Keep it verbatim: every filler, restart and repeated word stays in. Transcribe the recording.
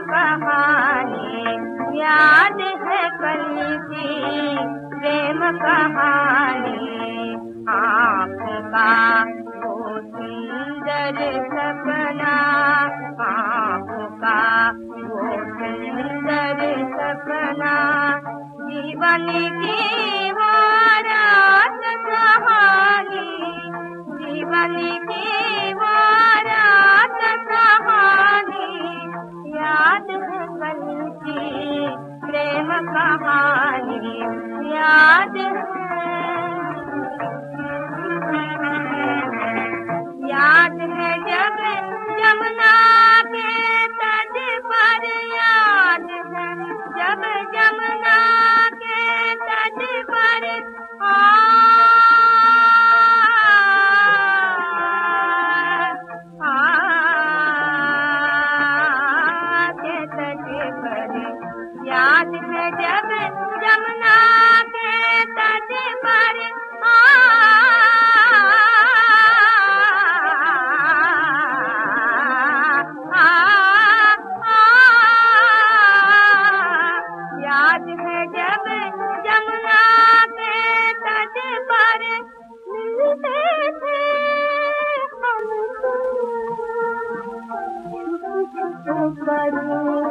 कहानी, याद है कल की प्रेम कहानी। आँखों का वो सुंदर सपना, आँखों का वो सुंदर सपना, जीवन की वो रात कहानी, जीवन की वो रात कहानी, याद है कल की प्रेम कहानी, याद है, याद है जब जमुना के तट पर, याद है जब जमुना के तट पर आ, आ, के तट पर, याद है जब जमुना के तट पर आ, याद है जब जमुना के तट पर मिलते थे हम, छुप छुप करूं